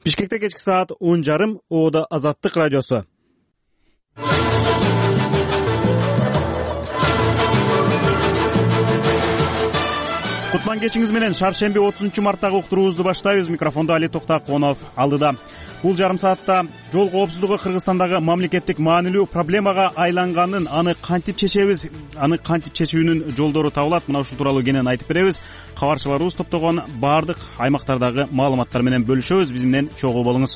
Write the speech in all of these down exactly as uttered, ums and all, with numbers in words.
Бишкекте кечки саат он жарым, Оодо Азаттык радиосу. Кутман кечиңиз менен шаршемби отузунчу марттагы уктуруубузду баштайбыз. Микрофондо Али Токтаконов алдыда. Бул жарым саатта жол коопсуздугу Кыргызстандагы мамлекеттик маанилүү проблемага айланганын, аны кантип чечебиз, аны кантип чечүүнүн жолдору табылат. Мына ушул тууралуу кенен айтып беребиз. Кабарчыларыбыз топтогон баардык аймактардагы маалыматтар менен бөлүшөбүз. Биз менен чогуу болуңуз.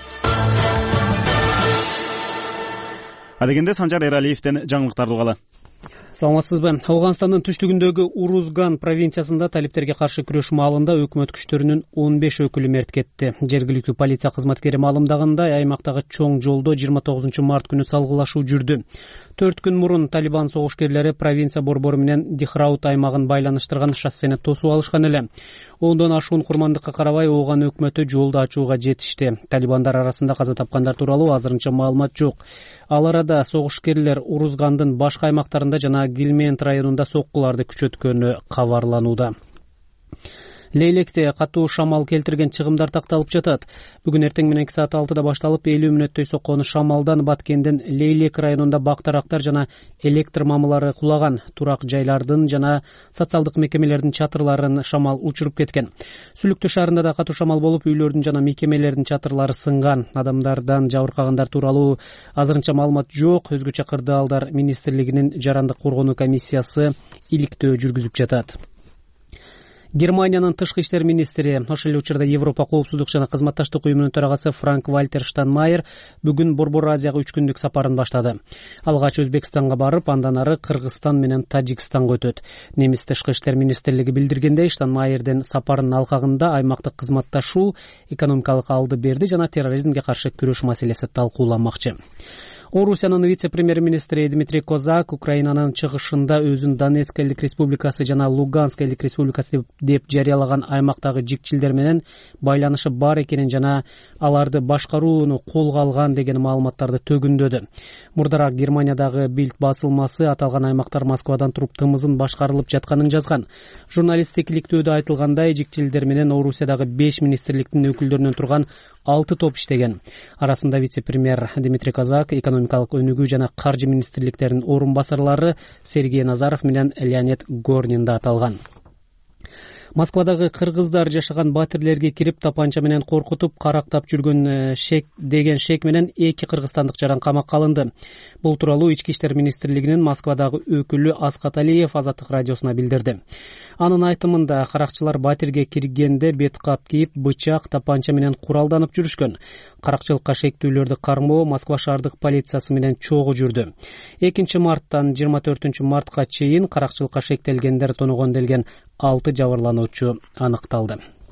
Адегенде Санжар Эралиевден жаңылыктарды угалы. Саламатсызбы? Ауганстандын түштүгүндөгү Урузган провинциясында талиптерге каршы күрөш маалында өкмөт күчтөрүнүн он беш өкүлү мерт кетти. Жергиликтүү полиция кызматкери маалымдагандай, аймактагы чоң жолдо жыйырма тогузунчу март күнү салгылашуу жүрдү. төрт күн мурун Талибан согушкерлери провинция борбору менен Дихраут аймагын байланыштырган шоссени тосуп алышкан эле. Ондон ашуун курмандыкка карабай, Ооган өкмөтү жолду ачууга жетишти. Талибандар арасында каза тапкандар тууралуу азырынча маалымат жок. Ал арада согушкерлер Урузгандын башка аймактарында жана Гилмент районунда соккуларды күчөткөнү кабарланууда. Лейлекте катуу шамал келтирген чыгымдар такталып жатат. Бүгүн эртең мененки саат алтыда башталып, элүү мүнөттөй соккон шамалдан Баткендин Лейлек районунда бактарактар жана электр мамылары кулаган. Турак жайлардын жана социалдык мекемелердин чатырларын шамал учуруп кеткен. Сүлүктүү шаарында да катуу шамал болуп, үйлөрдүн жана мекемелердин чатырлары сынган. Адамдардан жабыркагандар тууралуу азырынча маалымат жок. Өзгөчө кырдаалдар министрлигинин жарандык коргонуу комиссиясы иликтөө жүргүзүп жатат. Германиянын тышкы иштер министри, ошол эле учурда Европа коопсуздук жана кызматташтык уюмунун төрагасы Франк Вальтер Штайнмайер бүгүн Борбор Азияга үч күндүк сапарын баштады. Алгач Өзбекстанга барып, андан ары Кыргызстан менен Тажикстанга өтөт. Немис тышкы иштер министрлиги билдиргендей, Штайнмайердин сапарынын алкагында аймактык кызматташуу, экономикалык алды берди жана терроризмге каршы күрөш маселеси талкууланмакчы. Орусиянын вице-премьер-министри Дмитрий Козак Украинанын чыгышында өзүн Донецк элдик республикасы жана Луганск элдик республикасы деп жарыялаган аймактагы жикчилдер менен байланышы бар экенин жана аларды башкарууну колго алган деген маалыматтарды төгүндөдү. Мурдараак Германиядагы Билд басылмасы аталган аймактар Москвадан туруп тымызын башкарылып жатканын жазган. Журналисттик иликтөөдө айтылгандай, жикчилдер менен Орусиядагы беш министрликтин өкүлдөрүнөн турган алты топ иштеген. Арасында вице-премьер Дмитрий Козак, экономикалык өнүгүү жана каржы министрликтеринин орун басарлары Сергей Назаров менен Леонид Горнин да аталган. Москвадагы кыргыздар жашаган батирлерге кирип, тапанча менен коркутуп, карактап жүргөн шек деген шек менен эки кыргызстандык жаран камакка алынды. Бул тууралуу Ички иштер министрлигинин Москвадагы өкүлү Аскат Алиев Азаттык радиосуна билдирди. Анын айтымында, каракчылар батирге киргенде бет кап кийип, бычак, тапанча менен куралданып жүрүшкөн. Каракчылыкка шектүүлөрдү кармоо Москва шаардык полициясы менен чогуу жүрдү. экинчи марттан жыйырма төртүнчү мартка чейин каракчылыкка шектелгендер тоногон делген алты жабырлануучу аныкталды.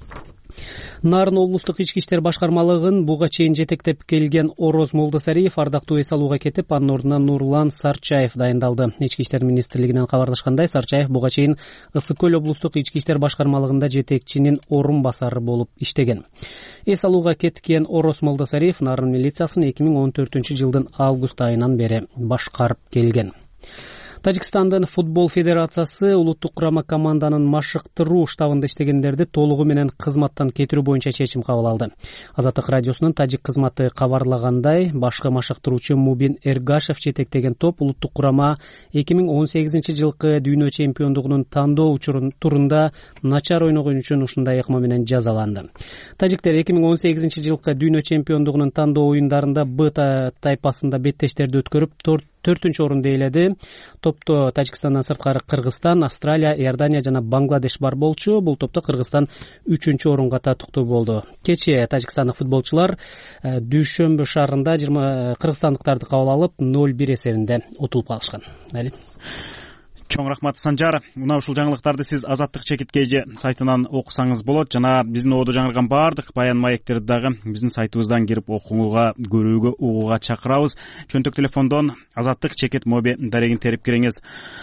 Нарын облустук ички иштер башкармалыгын буга чейин жетектеп келген Ороз Молдосариев ардактуу эс алууга кетип, анын ордуна Нурлан Сарчаев дайындалды. Ички иштер министрлигинен кабарлашкандай, Сарчаев буга чейин Ысык көл облустук ички иштер башкармалыгында жетекчинин орун басары болуп иштеген. Эс алууга кеткен Ороз Молдосариев Нарын милициясын эки миң он төртүнчү жылдын август айынан бери башкарып келген. Тажикстандын футбол федерациясы улуттук курама команданын машыктыруу штабында иштегендерди толугу менен кызматтан кетирүү боюнча чечим кабыл алды. Азаттык радиосунун тажик кызматы кабарлагандай, башкы машыктыруучу Мубин Эргашев жетектеген топ улуттук курама эки миң он сегизинчи жылкы дүйнө чемпиондугунун тандоо учурун турунда начар ойногон үчүн ушундай ыкма менен жазаланды. Тажиктер эки миң он сегизинчи жылкы дүйнө чемпиондугунун тандоо оюндарында Б тайпасында беттештерди өткөрүп төртүнчү орунду ээледи. Топто Тажикстандан сырткары Кыргызстан, Австралия, Иордания жана Бангладеш бар болчу. Бул топто Кыргызстан үчүнчү орунга татыктуу болду. Кечээ тажикстандык футболчулар Дүйшөмбү шаарында кыргызстандыктарды кабыл алып ноль бир эсебинде утулуп калышкан. Али. Чоң рахмат, Санжар. Мына ушул жаңылыктарды сиз Азаттык чекиткеji сайтынан окусаңыз болот. Жана биздин оодо жаңырган баардык баян маектерди дагы биздин сайтыбыздан кирип окууга, көрүүгө, угууга чакырабыз. Чөнтөк телефондон Азаттык чекит моби дарегин терип кириңиз.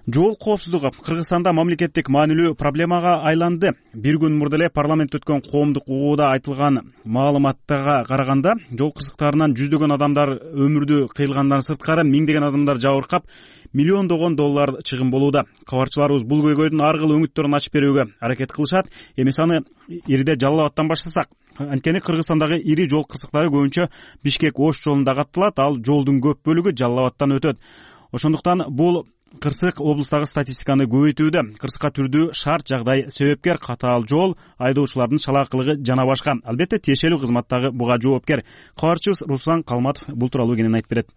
Жол коопсуздугу Кыргызстанда мамлекеттик маанилүү проблемага айланды. Бир күн мурда эле парламентте өткөн коомдук угууда айтылган маалыматтарга караганда, жол кырсыктарынан жүздөгөн адамдар өмүрдү кыйылгандан сырткары миңдеген адамдар жабыркап, миллиондогон доллар чыгым болууда. Кабарчыларыбыз бул көйгөйдүн ар кыл өңүттөрүн ачып берүүгө аракет кылышат. Эми аны ириде Жалал Абадтан баштасак, анткени Кыргызстандагы ири жол кырсыктары көбүнчө Бишкек-Ош жолунда катталат, ал жолдун көп бөлүгү Жалал Абадтан өтөт. Ошондуктан бул кырсык облустагы статистиканы көбөйтүүдө. Кырсыкка түрдүү шарт жагдай себепкер, катаал жол, айдоочулардын шалаакылыгы жана башка. Албетте тиешелүү кызмат дагы буга жооптер. Кабарчыбыз Руслан Калматов бул тууралуу кенен айтып берет.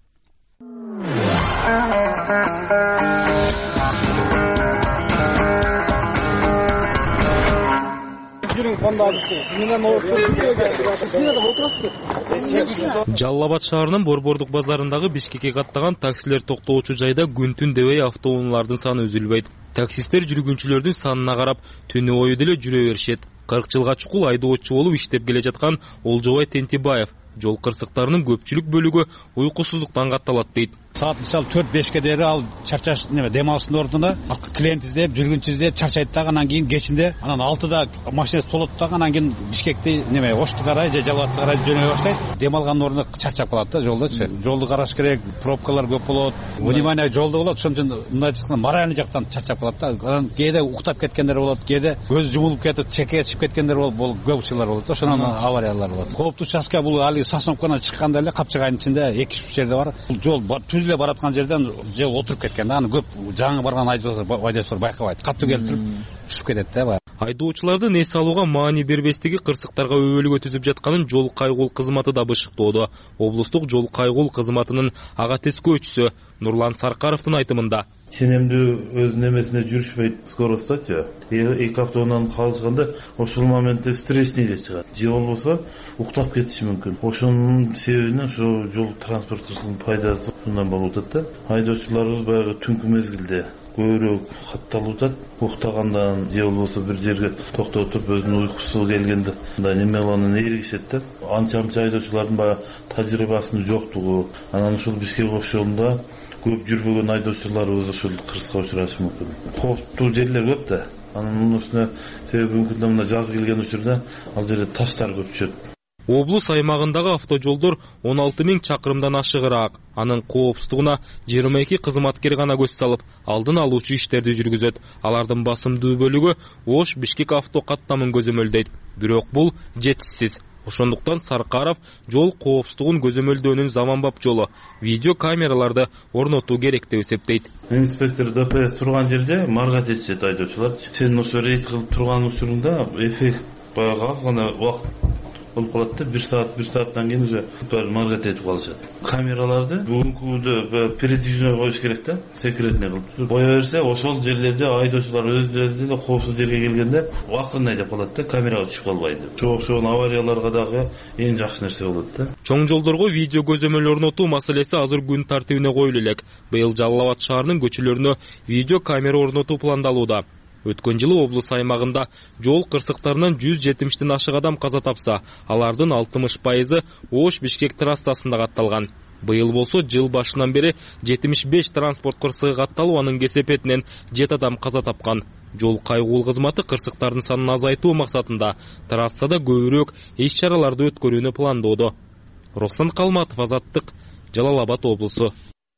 Жалал Абад шаарынын Борбордук базарындагы Бишкекке каттаган таксилер токтоочу жайда күн-түн дебей автоунаалардын саны үзүлбөйт. Таксисттер жүргүнчүлөрдүн санына карап түнү бою деле жүрө беришет. кырк жылга чукул айдоочу болуп иштеп келе жаткан Олжобай Тентибаев жол кырсыктарынын көпчүлүк бөлүгү уйкусуздуктан катталат дейт. Саат мисалы төрт бешке дери ал чарчаш неме дем алыштын ордуна клиент издеп, жүргүнчү издеп чарчайт дагы, анан кийин кечинде анан алтыда машинасы толот дагы, анан кийин Бишкекти неме Ошту карай же Жалал Абадты карай жөнөй баштайт. Дем алгандын ордуна чарчап калат да жолдочу. Жолду караш керек, пробкалар көп болот, внимание жолдо болот, ошон үчүн мындай чыккан моральный жактан чарчап калат да. Анан кээде уктап кеткендер болот, кээде көзү жумулуп кетип чекеге чыгып кеткендер болот, көп учурлар болот. Ошонун авариялар болот. Кооптуу участка бул али Сосновкадан чыкканда эле Капчыгайдын ичинде эки үч жерде бар. Бул жол түзүлө бараткан жерден жол отуруп кеткен да. Аны көп жаңы барган айдоочулар байкабайт. Катуу келип туруп түшүп кетет да. Айдоочулардын эс алууга маани бербестиги кырсыктарга өбөлгө түзүп жатканын жол кайгул кызматы да бышыктоодо. Облустук жол кайгул кызматынын ага тескөөчүсү Нурлан Саркаровдун айтымында. Ченемдүү өзүнүн эмесине жүрүшпөйт скоросточу. Эки автоунан калышканда ошол моментте стрессниге чыгат. Же болбосо уктап кетиши мүмкүн. Ошонун себебинен ошо жол транспорт кырсыгынын пайдасы мындан болуп атат да. Айдоочуларыбыз баягы түнкү мезгилде көбүрөөк катталып атат. Уктагандан же болбосо бир жерге токтоп туруп өзүнүн уйкусу келгенде мындай немелерден ээригишет да. Анча-анча айдоочулардын баягы тажрыйбасынын жоктугу, анан ушул Бишкек-Ош жолунда көп жүрбөгөн айдоочуларыбыз ушул кырсыкка учурашы мүмкүн. Кооптуу жерлер көп да. Анын үстүнө себеби мүмкүн мына жаз келген учурда ал жерде таштар көп түшөт. Облус аймагындагы автожолдор он алты миң чакырымдан ашыгыраак. Анын коопсуздугуна жыйырма эки кызматкер гана көз салып, алдын алуучу иштерди жүргүзөт. Алардын басымдуу бөлүгү Ош Бишкек авто каттамын көзөмөлдөйт. Бирок бул жетишсиз. Ошондуктан Саркаров жол коопсуздугун көзөмөлдөөнүн заманбап жолу видео камераларды орнотуу керек деп эсептейт. Инспектор ДПС турган жерде маргат этишет айдоочулар. Сен ошо рейд кылып турган учурунда эффект баягы аз гана убакыт болуп калат да, бир саат бир сааттан кийин уже маргат этип калышат. Камераларды бүгүнкүдө передвижной коюш керек да, секретный кылып. Кое берсе ошол жерлерде айдоочулар өздөрү деле коопсуз жерге келгенде убакытын айдап калат да, камерага түшүп калбайды. Ошол аварияларга дагы эң жакшы нерсе болот да. Чоң жолдорго видео көзөмөл орнотуу маселеси азыр күн тартибине коюлу элек. Быйыл Жалал Абад шаарынын көчөлөрүнө видео камера орнотуу пландалууда. Өткөн жылы облус аймагында жол кырсыктарынан жүз жетимиштен ашык адам каза тапса, алардын алтымыш пайызы Ош Бишкек трассасында катталган. Быйыл болсо жыл башынан бери жетимиш беш транспорт кырсыгы катталып, анын кесепетинен жети адам каза тапкан. Жол кайгул кызматы кырсыктардын санын азайтуу максатында трассада көбүрөөк иш-чараларды өткөрүүнү пландоодо. Руслан Калматов, Азаттык, Жалал Абад облусу.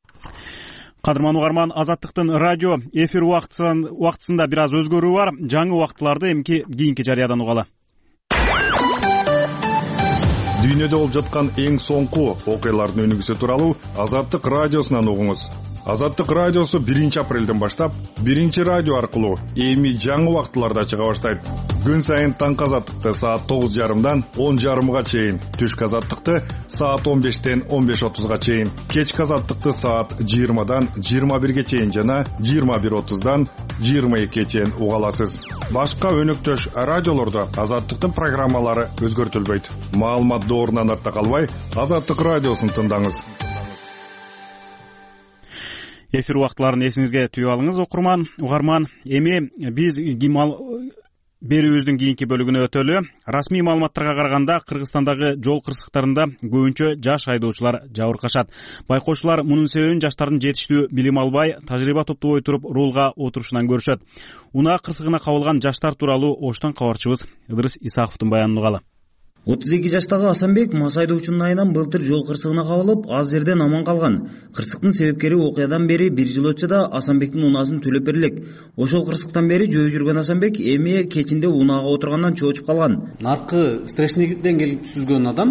Кадырман угарман, Азаттыктын радио эфир убактысында бир аз өзгөрүү бар. Жаңы убактыларды эмки кийинки жарыядан угалы. Дүйнөдө болуп жаткан эң соңку окуялардын өнүгүүсү тууралуу Азаттык радиосунан угуңуз. Азаттык радиосу биринчи апрелден баштап биринчи радио аркылуу эми жаңы убактыларда чыга баштайт. Күн сайын таңкы Азаттыкты саат тогуз жарымдан он жарымга чейин, түшкү Азаттыкты саат он бештен он беш отузга чейин, кечки Азаттыкты саат жыйырмадан жыйырма бирге чейин жана жыйырма бир отуздан жыйырма экиге чейин уга аласыз. Башка өнөктөш радиолордо Азаттыктын программалары өзгөртүлбөйт. Маалымат доорунан артта калбай, Азаттык радиосун тыңдаңыз. Эфир убактыларын эсиңизге түйүп алыңыз, окурман, угарман. Эми биз берүүбүздүн кийинки бөлүгүнө өтөлү. Расмий маалыматтарга караганда Кыргызстандагы жол кырсыктарында көбүнчө жаш айдоочулар жабыркашат. Байкоочулар мунун себебин жаштардын жетиштүү билим албай, тажрыйба топтобой туруп рулга отурушунан көрүшөт. Унаа кырсыгына кабылган жаштар тууралуу Оштон кабарчыбыз Ыдырыс Исаковдун баянын угалы. отуз эки жаштагы Асанбек мас айдоочунун айынан былтыр жол кырсыгына кабылып, аз жерден аман калган. Кырсыктын себепкери окуядан бери бир жыл өтсө да Асанбектин унаасын төлөп берилек. Ошол кырсыктан бери жөө жүргөн Асанбек эми кечинде унаага отургандан чоочуп калган. Наркы Стрешнигден келип сүзгөн адам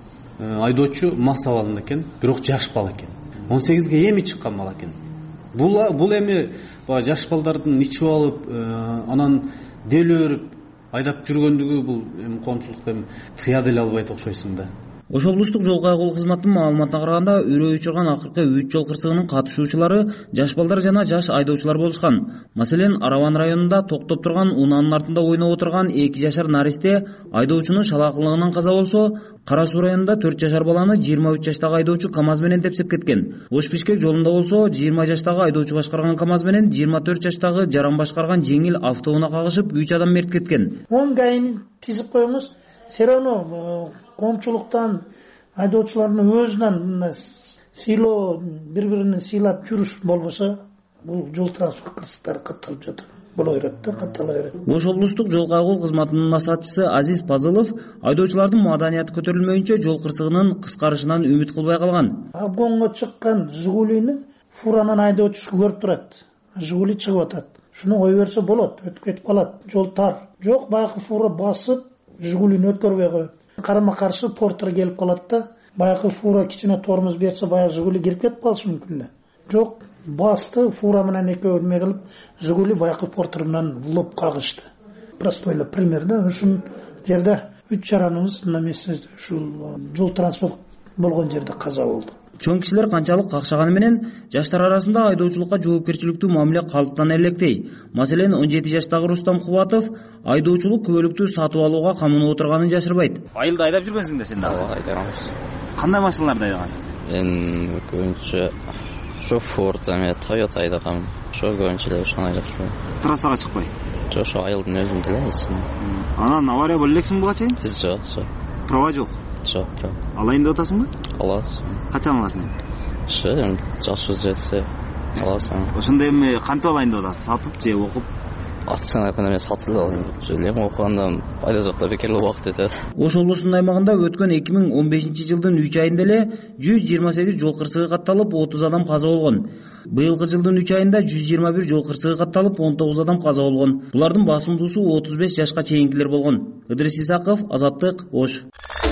айдоочу мас абалында экен, бирок жаш бала экен. он сегизге эми чыккан бала экен. Бул бул эми жаш балдардын ичип алып, анан деле өрүп айдап жүргөндүгү бул эми коомчулукта эми тыя деле албайт окшойсуң да. Ош облустук жол кайгылуу кызматынын маалыматына караганда, үрөй учурган акыркы үч жол кырсыгынын катышуучулары жаш балдар жана жаш айдоочулар болушкан. Маселен, Араван районунда токтоп турган унаанын артында ойноп отурган эки жашар наристе айдоочунун шалаакылыгынан каза болсо, Кара Суу районунда төрт жашар баланы жыйырма үч жаштагы айдоочу КамАЗ менен тепсеп кеткен. Ош Бишкек жолунда болсо, жыйырма жаштагы айдоочу башкарган КамАЗ менен жыйырма төрт жаштагы жаран башкарган жеңил автоунаа кагышып, үч адам мерт кеткен. он гайын тизип коюңуз, все равно коомчулуктан, айдоочулардын өзүнөн сыйлоо, бири-бирин сыйлап жүрүш болбосо, бул жол транспорт кырсыктары катталып жатат. Боло берет да, каттала берет. Ош облустук жол кайгылуу кызматынын насаатчысы Азиз Пазылов айдоочулардын маданияты көтөрүлмөйүнчө жол кырсыгынын кыскарышынан үмүт кылбай калган. Обгонго чыккан Жигулини фуранын айдоочусу көрүп турат. Жигули чыгып атат. Шуну кое берсе болот, өтүп кетип калат. Жол тар. Жок, баягы фура басып, Жигулини өткөрбөй коет. Карама каршы портер келип калат да, баягы фура кичине тормоз берсе, баягы Жигули кирип кетип калышы мүмкүн эле. Жок, басты, фура менен экөө эме кылып, Жигули баягы портер менен лоп кагышты. Простой эле пример да, ушул жерде үч жараныбыз намесе ушул жол транспорт болгон жерде каза болду. Чоң кишилер канчалык какшаганы менен жаштар арасында айдоочулукка жоопкерчиликтүү мамиле калыптан электей. Маселен, он жети жаштагы Рустам Кубатов айдоочулук күбөлүктү сатып алууга камынып отурганын жашырбайт. Айылда айдап жүргөнсүң да сен да? Ооба, айдагансыз. Кандай машиналарды айдагансың? Мен көбүнчө ошо Ford, эме Toyota айдагам. Ошо көбүнчө эле ошону айдап жүрөм. Трассага чыкпай? Жок, ошо айылдын өзүндө эле эсин. Анан авария боло элексиң буга чейин? Жок, жок. Права жок? Жок, жок. Алайын деп атасыңбы? Аласың. Качан аласың? Ошо эми жашыбыз жетсе аласың. Ошондо эми кантип алайын деп атасың? Сатып же окуп? Астына айтканда мен сатып эле алайын. Ошо эле окугандан пайда жок да, бекер эле убакыт өтөт. Ош облусунун аймагында өткөн эки миң он бешинчи жылдын үч айында эле жүз жыйырма сегиз жол кырсыгы катталып, отуз адам каза болгон. Быйылкы жылдын үч айында жүз жыйырма бир жол кырсыгы катталып, он тогуз адам каза болгон. Булардын басымдуусу отуз беш жашка чейинкилер болгон. Ыдырыс Исаков, Азаттык, Ош.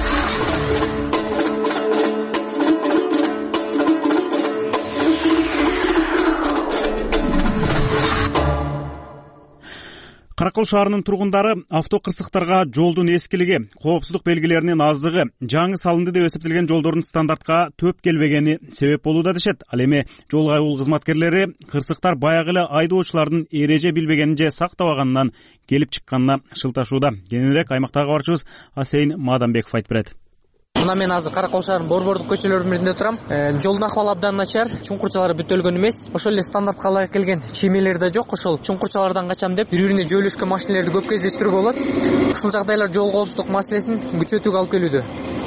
Каракол шаарынын тургундары авто кырсыктарга жолдун эскилиги, коопсуздук белгилеринин аздыгы, жаңы салынды деп эсептелген жолдордун стандартка төп келбегени себеп болууда дешет. Ал эми жол кайгылуу кызматкерлери кырсыктар баягы эле айдоочулардын эреже билбегенин же сактабаганынан келип чыкканына шылташууда. Кененирээк аймактагы кабарчыбыз Асейн Маданбеков айтып берет. Мына мен азыр Каракол шаарынын борбордук көчөлөрүнүн биринде турам. Жолдун акыбалы абдан начар, чуңкурчалары бүтөлгөн эмес. Ошол эле стандартка ылайык келген чемелер да жок. Ошол чуңкурчалардан качам деп бири-бирине жөөлөшкөн машиналерди көп кездештирүүгө болот. Ушул жагдайлар жол коопсуздук маселесин күчөтүүгө алып келүүдө.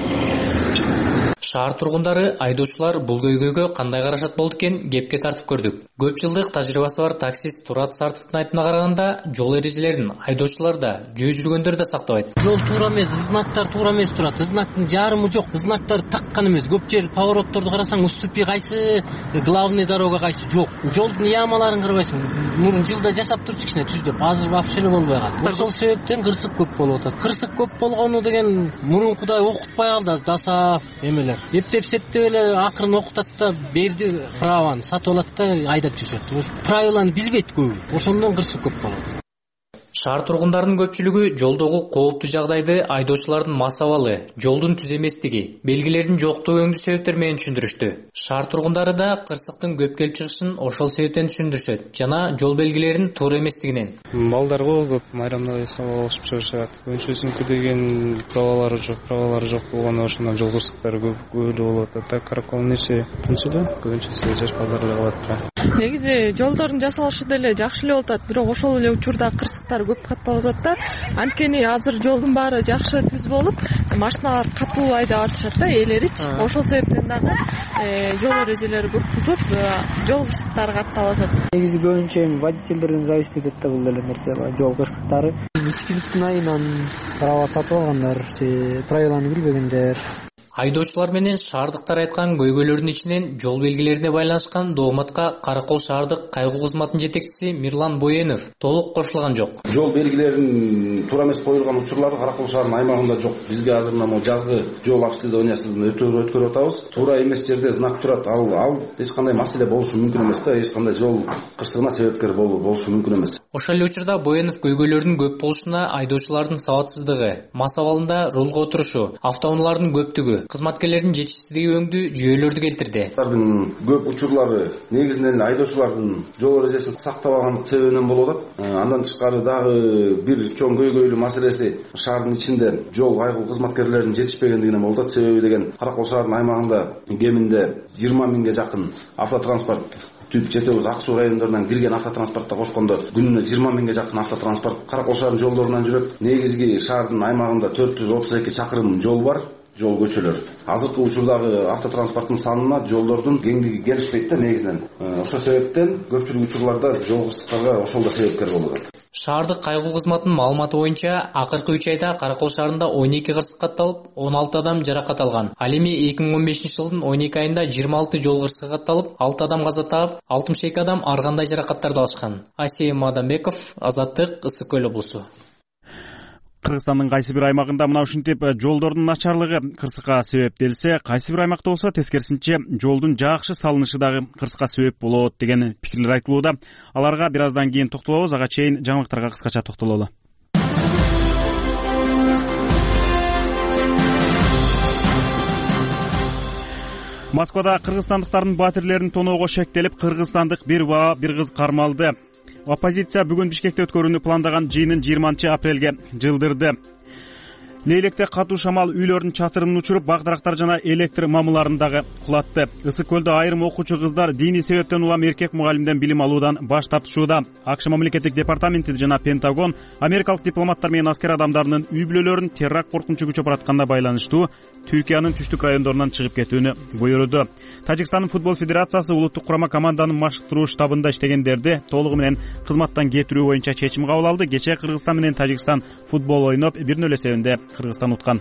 Шаар тургундары, айдоочулар бул көйгөйгө кандай карашат болду экен кепке тартып көрдүк. Көп жылдык тажрыйбасы бар таксист Турат Сартовдун айтымына караганда, жол эрежелерин айдоочулар да, жөө жүргөндөр да сактабайт. Жол туура эмес, знактар туура эмес турат. Знактын жарымы жок. Знактар таккан эмес. Көп жер поворотторду карасаң, уступи кайсы, главный дорога кайсы жок. Жолдун ямаларын карабайсың. Мурун жылда жасап турчу кичине түздүп, азыр вообще болбой калды. Ошол себептен кырсык көп болуп атат. Кырсык көп болгону деген мурункудай окутпай калды, дасап эмелер. Эптеп сеттеп эле акырын окутат да, берди праваны сатып алат да, айдап жүрөт. Правиланы билбейт көбү. Ошондон кырсык көп болот. Шаар тургундарынын көпчүлүгү жолдогу кооптуу жагдайды айдоочулардын мас абалы, жолдун түз эместиги, белгилердин жоктугу себептер менен түшүндүрүштү. Шаар тургундары да кырсыктын көп келип чыгышын ошол себептен түшүндүрүшөт жана жол белгилеринин туура эместигинен. Балдарго көп майрамда алышып чыгышат. Өнчөсүнкү деген правалары жок, правалары жок болгондо ошондон жол кырсыктары көп эле болот. Так Караколдун иши тынч эле, көбүнчөсү жаш балдар эле калат да. негизи жолдордун жасалышы деле жакшы эле болуп атат, бирок ошол эле учурда кырсыктар көп катталып атат да. Анткени азыр жолдун баары жакшы түз болуп, машиналар катуу айдап атышат да, ээлеричи. Ошол себептен дагы жол эрежелери көп бузулуп, жол кырсыктары катталып атат. Негизи көбүнчө эми водительдерден зависит этет да бул деле нерсе, жол кырсыктары. Ичкиликтин айынан права сатып алгандар, правиланы билбегендер. Айдоочулар менен шаардыктар айткан көйгөйлөрдүн ичинен жол белгилерине байланышкан дооматка Каракол шаардык кайгуу кызматынын жетекчиси Мирлан Боенов толук кошулган жок. Жол белгилеринин туура эмес коюлган учурлары Каракол шаарынын аймагында жок. Бизге азыр мына жазгы жол обследованиясын өткөрүп атабыз. Туура эмес жерде знак турат. Ал ал эч кандай маселе болушу мүмкүн эмес да, эч кандай жол кырсыгына себепкер болушу мүмкүн эмес. Ошол эле учурда Боенов көйгөйлөрдүн көп болушуна айдоочулардын сабатсыздыгы, мас абалында рулга отурушу, автоунаалардын көптүгү, кызматкерлердин жетишсиздиги өңдүү жүйөлөрдү келтирди. Алардын көп учурлары негизинен айдоочулардын жол эрежесин сактабагандык себебинен болуп атат. Андан тышкары дагы бир чоң көйгөйлүү маселеси шаардын ичинде жол кайгуу кызматкерлеринин жетишпегендигинен болуп атат. Себеби деген Каракол шаарынын аймагында кеминде жыйырма миңге жакын автотранспорт Түп жетебиз Ак суу райондорунан кирген автотранспортто кошкондо күнүнө жыйырма миңге жакын автотранспорт Каракол шаарынын жолдорунан жүрөт. Негизги шаардын аймагында төрт жүз отуз эки чакырым жол бар, жол көчөлөр. Азыркы учурдагы автотранспорттун санына жолдордун кеңдиги келишпейт да негизинен. Ошол себептен көпчүлүк учурларда жол кырсыктарга ошол да себепкер болуп атат. Шаардык кайгуу кызматынын маалыматы боюнча акыркы үч айда Каракол шаарында он эки кырсык катталып, он алты адам жаракат алган. Ал эми эки миң он бешинчи жылдын он эки айында жыйырма алты жол кырсыгы катталып, алты адам каза таап, алтымыш эки адам ар кандай жаракаттарды алышкан. Асия Мадамбеков, Азаттык, Ысык көл облусу. Кыргызстандын кайсы бир аймагында мына ушинтип жолдордун начарлыгы кырсыкка себептелсе, кайсы бир аймакта болсо тескерисинче жолдун жакшы салынышы дагы кырсыкка себеп болот деген пикирлер айтылууда. Аларга бир аздан кийин токтолобуз, ага чейин жаңылыктарга кыскача токтололу. Москвада кыргызстандыктардын батирлерин тоноого шектелип, кыргызстандык бир бала бир кыз кармалды. Оппозиция бүгүн Бишкекте өткөрүүнү пландаган жыйынын жыйырманчы апрелге жылдырды. Лейлекте катуу шамал үйлөрдүн чатырын учуруп, бак-дарактар жана электр мамыларын дагы кулатты. Ысык көлдө айрым окуучу кыздар диний себептен улам эркек мугалимден билим алуудан баш тартышууда. АКШ мамлекеттик департаменти жана Пентагон америкалык дипломаттар менен аскер адамдарынын үй бүлөлөрүн терракт коркунучу күчөп баратканына байланыштуу Түркиянын түштүк райондорунан чыгып кетүүнү буйруду. Тажикстандын футбол федерациясы улуттук курама команданын машыктыруу штабында иштегендерди толугу менен кызматтан кетирүү боюнча чечим кабыл алды. Кечээ Кыргызстан менен Тажикстан футбол ойноп бир нөл эсебинде Кыргызстан уткан.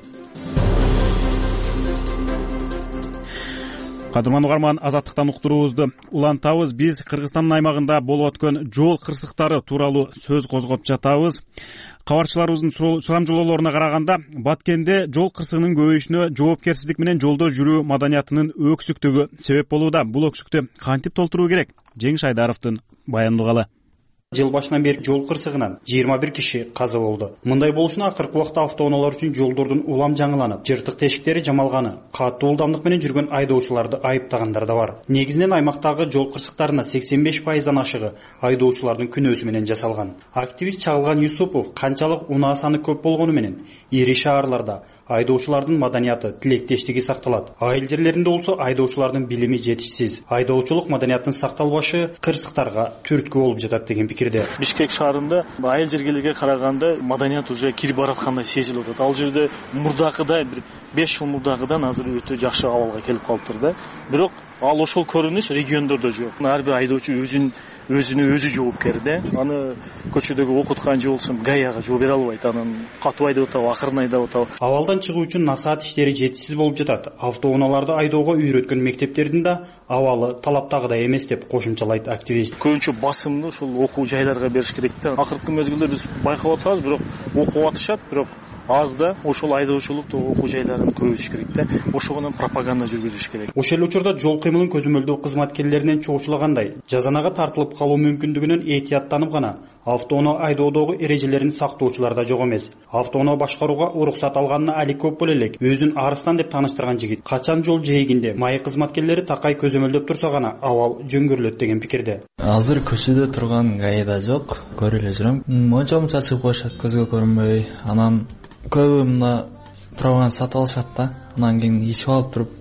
Кадырман угарман, азаттыктан уктуруубузду улантабыз. Биз Кыргызстандын аймагында болуп өткөн жол кырсыктары тууралуу сөз козгоп жатабыз. Кабарчыларыбыздын сурамжылоолоруна караганда, Баткенде жол кырсыгынын көбөйүшүнө жоопкерсиздик менен жолдо жүрүү маданиятынын өксүктүгү себеп болууда. Бул өксүктү кантип толтуруу керек? Жеңиш Айдаровдун баянын угалы. Жыл башынан бери жол кырсыгынан жыйырма бир киши каза болду. Мындай болушуна акыркы убакта автоунаалар үчүн жолдордун улам жаңыланып, жыртык тешиктери жамалганы, катуу ылдамдык менен жүргөн айдоочуларды айыптагандар да бар. Негизинен аймактагы жол кырсыктарына сексен беш пайыздан ашыгы айдоочулардын күнөөсү менен жасалган. Активист Чагылган Юсупов канчалык унаа саны көп болгону менен ири шаарларда айдоочулардын маданияты, тилектештиги сакталат. Айыл жерлеринде болсо айдоочулардын билими жетишсиз. Айдоочулук маданиятынын сакталбашы кырсыктарга түрткү болуп жатат деген пикирде. Бишкек шаарында айыл жергелерге караганда маданият уже кирип бараткандай сезилип атат. Ал жерде мурдакыдай бир беш жыл мурдакыдан азыр өтө жакшы абалга келип калыптыр да. Бирок ал ошол көрүнүш региондордо жок. Ар бир айдоочу өзүн өзүнө өзү жоопкер да. Аны көчөдөгү окуткан же болсун гаяга жооп бере албайт. Анын катуу айдап атабы, акырын айдап атабы. Абалдан чыгуу үчүн насаат иштери жетишсиз болуп жатат. Автоунааларды айдоого үйрөткөн мектептердин да абалы талаптагыдай эмес деп кошумчалайт активист. Көбүнчө басымды ушул окуу жайларга бериш керек да. Акыркы мезгилде биз байкап атабыз, бирок окуп атышат, бирок аз да ошол айдоочулук окуу жайларын көбөйтүш керек да. Ошого пропаганда жүргүзүш керек. Ошол эле учурда жол кыймылын көзөмөлдөө кызматкерлеринен чоочулагандай жазанага тартылып калуу мүмкүндүгүнөн этияттанып гана автоунаа айдоодогу эрежелерин сактоочулар да жок эмес. Автоунаа башкарууга уруксат алганына али көп боло элек өзүн арыстан деп тааныштырган жигит качан жол жээгинде майы кызматкерлери такай көзөмөлдөп турса гана абал жөңгөрүлөт деген пикирде. Азыр көчөдө турган гайда жок, көрүп эле жүрөм. Мончом чачып коюшат көзгө көрүнбөй. Анан көбү мына праваны сатып алышат да. Анан кийин ичип алып туруп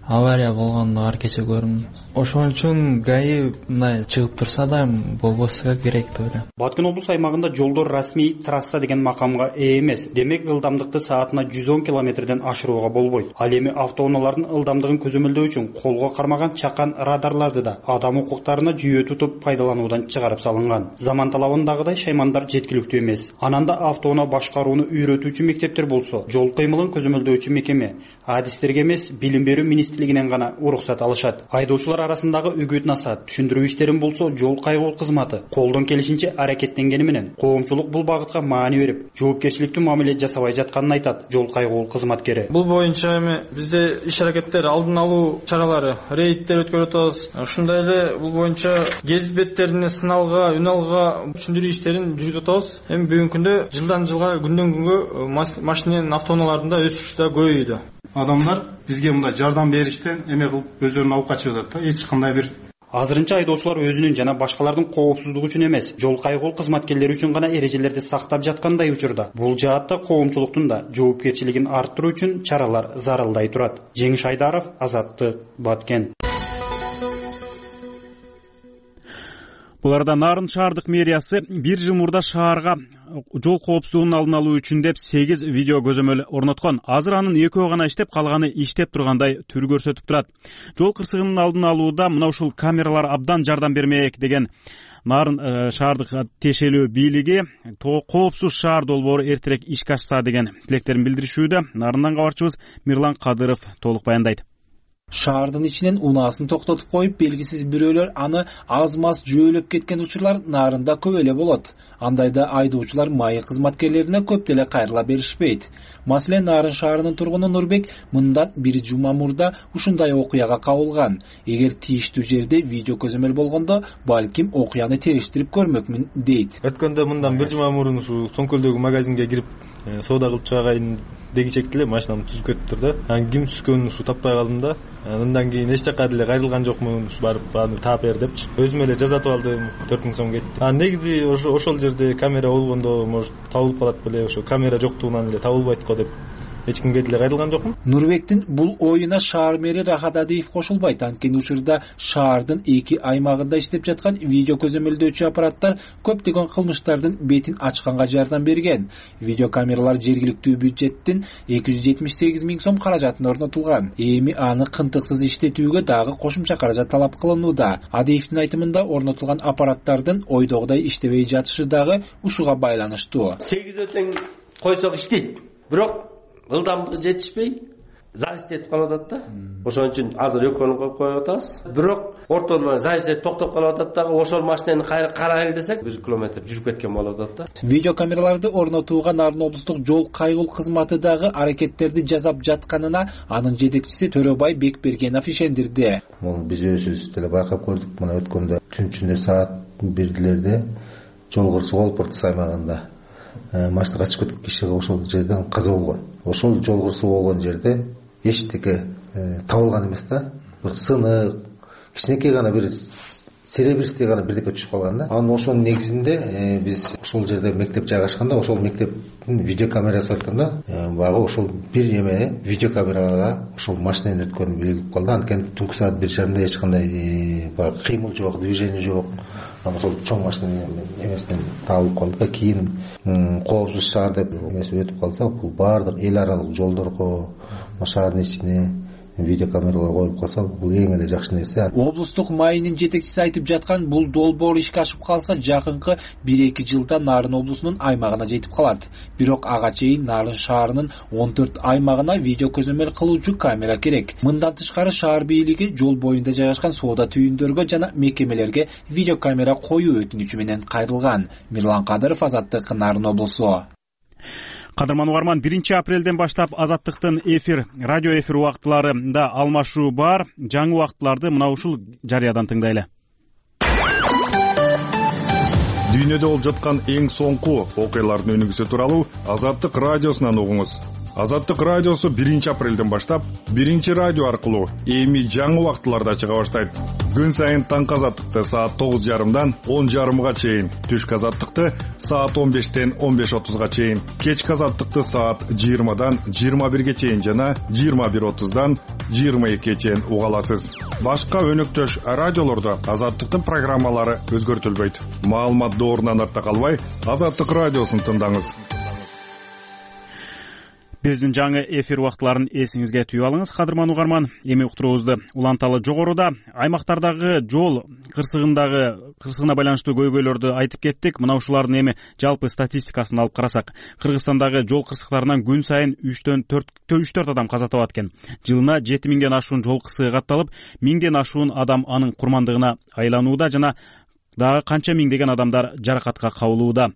авария болгондо ар кече көрдүм. Ошон үчүн гаи мындай чыгып турса да болбосо керек деп ойлойм. Баткен облус аймагында жолдор расмий трасса деген макамга ээ эмес. Демек ылдамдыкты саатына жүз он километрден ашырууга болбойт. Ал эми автоунаалардын ылдамдыгын көзөмөлдөө үчүн колго кармаган чакан радарларды да адам укуктарына жүйө тутуп пайдалануудан чыгарып салынган. Заман талабындагыдай шаймандар жеткиликтүү эмес. Анан да автоунаа башкарууну үйрөтүүчү мектептер болсо, жол кыймылын көзөмөлдөөчү мекеме адистерге эмес, билим берүү министрлигинен гана уруксат алышат. Айдоочулар арасындагы үгүт насаат, түшүндүрүү иштерин болсо жол кайгылуу кызматы колдон келишинче аракеттенгени менен коомчулук бул багытка маани берип, жоопкерчиликтүү мамиле жасабай жатканын айтат жол кайгылуу кызматкери. Бул боюнча эми бизде иш аракеттер, алдын алуу чаралары, рейдтер өткөрүп атабыз. Ушундай эле бул боюнча гезит беттерине сыналга, үналга түшүндүрүү иштерин жүргүзүп атабыз. Эми бүгүнкү күндө жылдан жылга, күндөн күнгө машиненин автоунааларында өсүш да көбөйдү. Адамдар бизге мындай жардам бериштен эме кылып өздөрүн алып качып атат да, эч кандай бир. Азырынча айдоочулар өзүнүн жана башкалардын коопсуздугу үчүн эмес, жол кайгылуу кызматкерлери үчүн гана эрежелерди сактап жаткандай учурда. Бул жаатта коомчулуктун да жоопкерчилигин арттыруу үчүн чаралар зарылдай турат. Жеңиш Айдаров, Азаттык, Баткен. Буларда Нарын шаардык мэриясы бир жыл мурда шаарга жол коопсуздугунун алдын алуу үчүн деп сегиз видео көзөмөл орноткон. Азыр анын экөө гана иштеп, калганы иштеп тургандай түр көрсөтүп турат. Жол кырсыгынын алдын алууда мына ушул камералар абдан жардам бермек деген Нарын шаардык тиешелүү бийлиги коопсуз шаар долбоору эртерээк ишке ашса деген тилектерин билдиришүүдө. Нарындан кабарчыбыз Мирлан Кадыров толук баяндайт. Шаардын ичинен унаасын токтотуп коюп, белгисиз бирөөлөр аны аз-маз жөөлөп кеткен учурлар Нарында көп эле болот. Андайда айдоочулар майы кызматкерлерине көп деле кайрыла беришпейт. Маселен, Нарын шаарынын тургуну Нурбек мындан бир жума мурда ушундай окуяга кабылган. Эгер тийиштүү жерде видео көзөмөл болгондо, балким окуяны териштирип көрмөкмүн дейт. Өткөндө мындан бир жума мурун ушу Соңкөлдөгү магазинге кирип, соода кылып чыгайын дегичекти эле машинам түзүп кетиптир да. Анан ким түзгөнүн ушу таппай калдым да. Андан кийин эч жака деле кайрылган жокмун, барып аны таап бер депчи. Өзүм эле жазатып алдым, төрт миң сом кетти. А негизи ошо ошол жерде камера болгондо, может, табылып калат беле, ошо камера жоктугунан эле табылбайт го деп эч кимге деле кайрылган жокмун. Нурбектин бул оюна шаар мэри Рахат Адиев кошулбайт. Анткени учурда шаардын эки аймагында иштеп жаткан видео көзөмөлдөөчү аппараттар көптөгөн кылмыштардын бетин ачканга жардам берген. Видео камералар жергиликтүү бюджеттин эки жүз жетимиш сегиз миң сом каражатына орнотулган. Эми аны кынтыксыз иштетүүгө дагы кошумча каражат талап кылынууда. Адиевдин айтымында орнотулган аппараттардын ойдогудай иштебей жатышы дагы ушуга байланыштуу. сегизде тең койсок иштейт. Бирок ылдамдыгы жетишпей, завис этип калып атат да. Ошон үчүн азыр экөөнү коюп коюп атабыз. Бирок ортодон завис токтоп калып атат дагы, ошол машинени карайлы десек, бир километр жүрүп кеткен болуп атат да. Видео камераларды орнотууга Нарын облустук жол кайгылуу кызматы дагы аракеттерди жасап жатканына анын жетекчиси Төрөбай Бекбергенов ишендирди. Бул биз өзүбүз деле байкап көрдүк. Мына өткөндө түн ичинде саат бирдилерде жол кырсыгы болуп Пыртыс аймагында машина качып кеткен кишиге ошол жерден каза болгон. Ошол жол кырсыгы болгон жерде эчтеке табылган эмес да. Бир сынык, кичинекей гана бир серебристей гана бирдеке түшүп калган да. Анын ошонун негизинде биз ошол жерде мектеп жайгашканда, ошол мектептин видео камерасы айтканда, багы ошол бир эме видео камерага ошол машинанын өткөнү билинип калды. Анткени түнкү саат бир жарымда эч кандай багы кыймыл жок, движение жок. Анан ошол чоң машина эмесинен табылып калды. Кийин коопсуз шаар деп эмеси өтүп калса, бул баардык эл аралык жолдорго, шаардын ичине видео камералар коюп калса, бул эң эле жакшы нерсе. Облустук майынын жетекчиси айтып жаткан бул долбоор ишке ашып калса, жакынкы бир-эки жылда Нарын облусунун аймагына жетип калат. Бирок ага чейин Нарын шаарынын он төрт аймагына видео көзөмөл кылуучу камера керек. Мындан тышкары шаар бийлиги жол боюнда жайгашкан соода түйүндөргө жана мекемелерге видео камера коюу өтүнүчү менен кайрылган. Мирлан Кадыров, Азаттык, Нарын облусу. Кадырман угарман, биринчи апрелден баштап Азаттыктын эфир, радио эфир убактыларында алмашуу бар. Жаңы убактыларды мына ушул жарыядан тыңдайлы. Дүйнөдө болуп жаткан эң соңку окуялардын өнүгүүсү тууралуу Азаттык радиосунан угуңуз. Азаттык радиосу биринчи апрелден баштап биринчи радио аркылуу эми жаңы убактыларда чыга баштайт. Күн сайын таңкы азаттыкты саат тогуз жарымдан он жарымга чейин, түшкү азаттыкты саат он бештен он беш отузга чейин, кечки азаттыкты саат жыйырмадан жыйырма бирге чейин жана жыйырма бир отуздан жыйырма экиге чейин уга аласыз. Башка өнөктөш радиолордо азаттыктын программалары өзгөртүлбөйт. Маалымат доорунан артта калбай, Азаттык радиосун тыңдаңыз. Биздин жаңы эфир убактыларын эсиңизге түйүп алыңыз, кадырман угарман. Эми уктуруубузду уланталы жогоруда аймактардагы жол кырсыгындагы кырсыгына байланыштуу көйгөйлөрдү айтып кеттик. Мына ушулардын эми жалпы статистикасын алып карасак, Кыргызстандагы жол кырсыктарынан күн сайын үчтөн төрт адам каза табат экен. Жылына жети миңден ашуун жол кырсыгы катталып, миңден ашуун адам анын курмандыгына айланууда жана дагы канча миңдеген адамдар жаракатка кабылууда.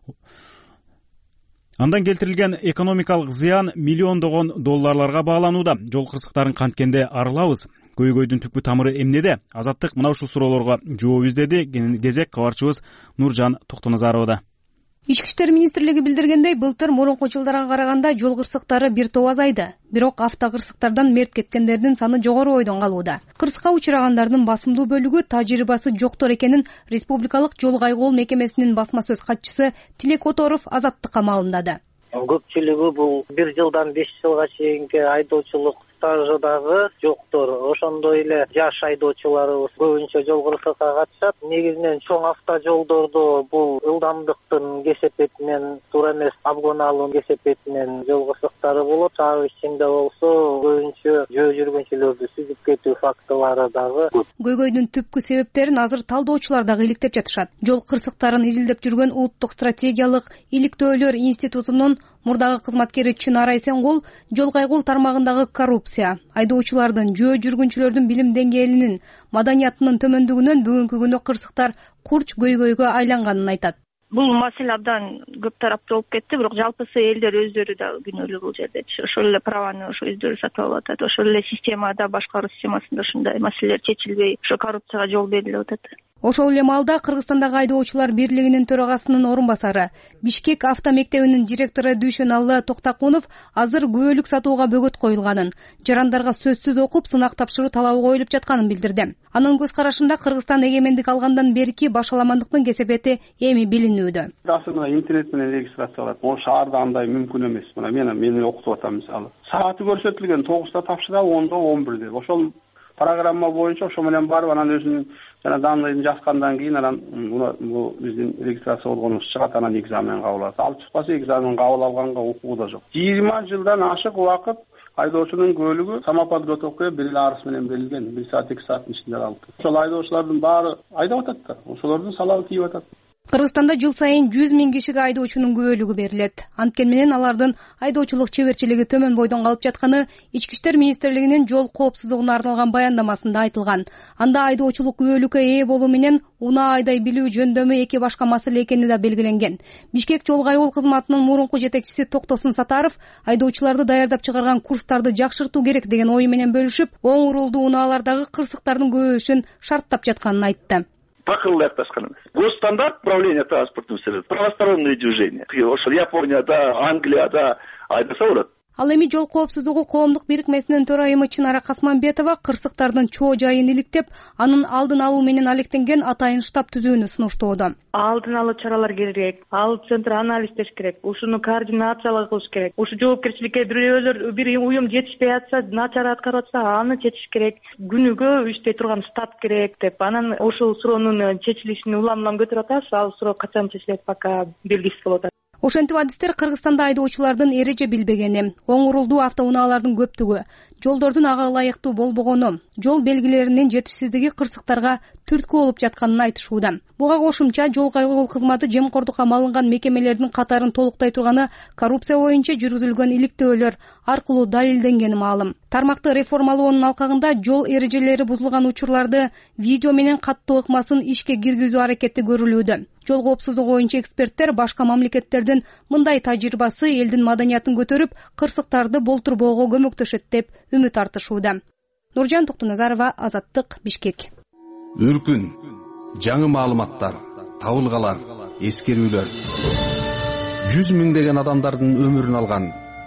Андан келтирилген экономикалык зыян миллиондогон долларларга бааланууда. Жол кырсыктарын канткенде арылабыз. Көйгөйдүн түпкү тамыры эмнеде? Азаттык мына ушул суроолорго жооп издеди. Кезек кабарчыбыз Нуржан Токтоназаровада. Ички иштер министрлиги билдиргендей, былтыр мурунку жылдарга караганда жол кырсыктары бир топ азайды. Бирок автокырсыктардан мерт кеткендердин саны жогору бойдон калууда. Кырсыкка учурагандардын басымдуу бөлүгү тажрыйбасы жоктор экенин Республикалык жол кайгоол мекемесинин басма сөз катчысы Тилек Которов Азаттыкка маалымдады. Көпчүлүгү бул бир жылдан беш жылга чейинки айдоочулук стажы дагы жоктор. Ошондой эле жаш айдоочуларыбыз көбүнчө жол кырсыкка катышат. Негизинен чоң автожолдордо бул ылдамдыктын кесепетинен, туура эмес обгон алуу кесепетинен жол кырсыктары болот. Шаар ичинде болсо көбүнчө жөө жүргүнчүлөрдү сүзүп кетүү фактылары дагы көп. Көйгөйдүн түпкү себептерин азыр талдоочулар дагы иликтеп жатышат. Жол кырсыктарын изилдеп жүргөн Улуттук стратегиялык иликтөөлөр институтунун мурдагы кызматкери Чынар Айсенгул жол кайгоол тармагындагы коррупция, айдоочулардын, жөө жүргүнчүлөрдүн билим деңгээлинин, маданиятынын төмөндүгүнөн бүгүнкү күндө кырсыктар курч көйгөйгө айланганын айтат. Бул маселе абдан көп тараптуу болуп кетти, бирок жалпысы элдер өздөрү да күнөөлүү бул жерде. Ошол эле праваны ошо өздөрү сатып алып атат. Ошол эле системада, башкаруу системасында ушундай маселелер чечилбей, ошо коррупцияга жол берилип атат. Ошол эле маалда Кыргызстандагы айдоочулар бирлигинин төрагасынын орун басары, Бишкек авто мектебинин директору Дүйшөналы Токтакунов азыр күбөлүк сатууга бөгөт коюлганын, жарандарга сөзсүз окуп сынак тапшыруу талабы коюлуп жатканын билдирди. Анын көз карашында Кыргызстан эгемендик алгандан берки башаламандыктын кесепети эми билинүүдө. Мына интернет менен регистрацияланат. Могу шаарда андай мүмкүн эмес. Мына мен мен окутуп атам мисалы. Сааты көрсөтүлгөн тогузда тапшырабы, онда он бирде. Ошол программа боюнча ошо менен барып анан өзүнүн жана данныйын жазгандан кийин анан бул биздин регистрация болгонубуз чыгат, анан экзамен кабыл алат. Ал чыкпаса экзамен кабыл алганга укугу да жок. жыйырма жылдан ашык убакыт айдоочунун көөлүгү самоподготовкага бир эле арыз менен берилген. бир саат эки сааттын ичинде калып. Ошол айдоочулардын баары айдап атат да. Ошолордун салабы тийип атат. Кыргызстанда жыл сайын жүз миң кишиге айдоочунун күбөлүгү берилет. Анткени менен алардын айдоочулук чеберчилиги төмөн бойдон калып жатканы Ички иштер министрлигинин жол коопсуздугуна арналган баяндамасында айтылган. Анда айдоочулук күбөлүккө ээ болуу менен унаа айдай билүү жөндөмү эки башка маселе экени да белгиленген. Бишкек жол кайгоол кызматынын мурунку жетекчиси Токтосун Сатаров айдоочуларды даярдап чыгарган курстарды жакшыртуу керек деген ою менен бөлүшүп, оң урулдуу унаалардагы кырсыктардын көбөйүшүн шарттап жатканын айтты. Такылы айтышкан эмес. Госстандарт управления транспортным средством, правосторонние движения. Ошол Японияда, Англияда айдаса болот. Ал эми жол коопсуздугу коомдук бирикмесинин төрайымы Чынара Касманбетова кырсыктардын чоо жайын иликтеп, анын алдын алуу менен алектенген атайын штаб түзүүнү сунуштоодо. Алдын алуу чаралар керек, ал центр анализдеш керек, ушуну координациялоо кылыш керек. Ушу жоопкерчиликке бирөөлөр бир уюм жетишпей атса, начар аткарып атса, аны чечиш керек. Күнүгө иштей турган штаб керек деп, анан ушул суроонун чечилишин улам-улам көтөрүп атабыз. Ал суроо качан чечилет пока белгисиз болуп атат. Ошентип адистер Кыргызстанда айдоочулардын эреже билбегени, оң урулдуу автоунаалардын көптүгү, жолдордун ага ылайыктуу болбогону, жол белгилеринин жетишсиздиги кырсыктарга түрткү болуп жатканын айтышууда. Буга кошумча жол кайгоол кызматы жемкордукка малынган мекемелердин катарын толуктай турганы коррупция боюнча жүргүзүлгөн иликтөөлөр аркылуу далилденгени маалым. Тармакты реформалоонун алкагында жол эрежелери бузулган учурларды видео менен каттуу ыкмасын ишке киргизүү аракети көрүлүүдө. Жол коопсуздугу боюнча эксперттер башка мамлекеттердин мындай тажрыйбасы элдин маданиятын көтөрүп, кырсыктарды болтурбоого көмөктөшөт деп үмүт артышууда. Нуржан Токтоназарова, Азаттык, Бишкек. Үркүн, жаңы маалыматтар, табылгалар, эскерүүлөр. Жүз миңдеген адамдардын өмүрүн алган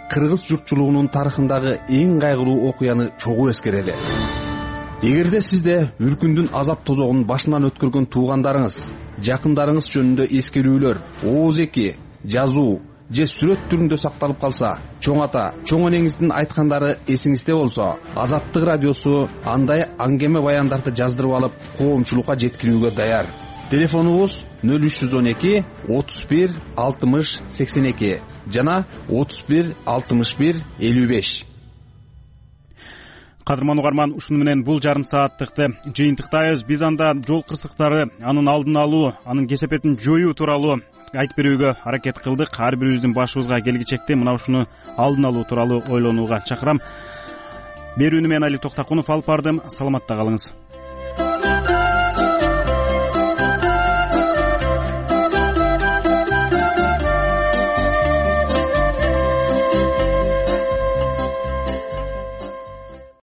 кыргыз журтчулугунун тарыхындагы эң кайгылуу окуяны чогуу эскерели. Эгерде сизде үркүндүн азап тозогун башынан өткөргөн туугандарыңыз, жакындарыңыз жөнүндө эскерүүлөр, ооз-эки, жазуу же сүрөт түрүндө сакталып калса, чоң ата, чоң энеңиздин айткандары эсиңизде болсо, Азаттык радиосу андай аңгеме баяндарды жаздырып алып, коомчулукка жеткирүүгө даяр. Телефонубуз нөл үч жүз он эки отуз бир алтымыш сексен эки жана отуз бир алтымыш бир элүү беш. Кадырман угарман, ушуну менен бул жарым сааттыкты жыйынтыктайбыз. Биз анда жол кырсыктары, анын алдын алуу, анын кесепетин жоюу тууралуу айтып берүүгө аракет кылдык. Ар бирибиздин башыбызга келгичекте мына ушуну алдын алуу тууралуу ойлонууга чакырам. Берүүнү мен Али Токтакунов алып бардым. Саламатта калыңыз.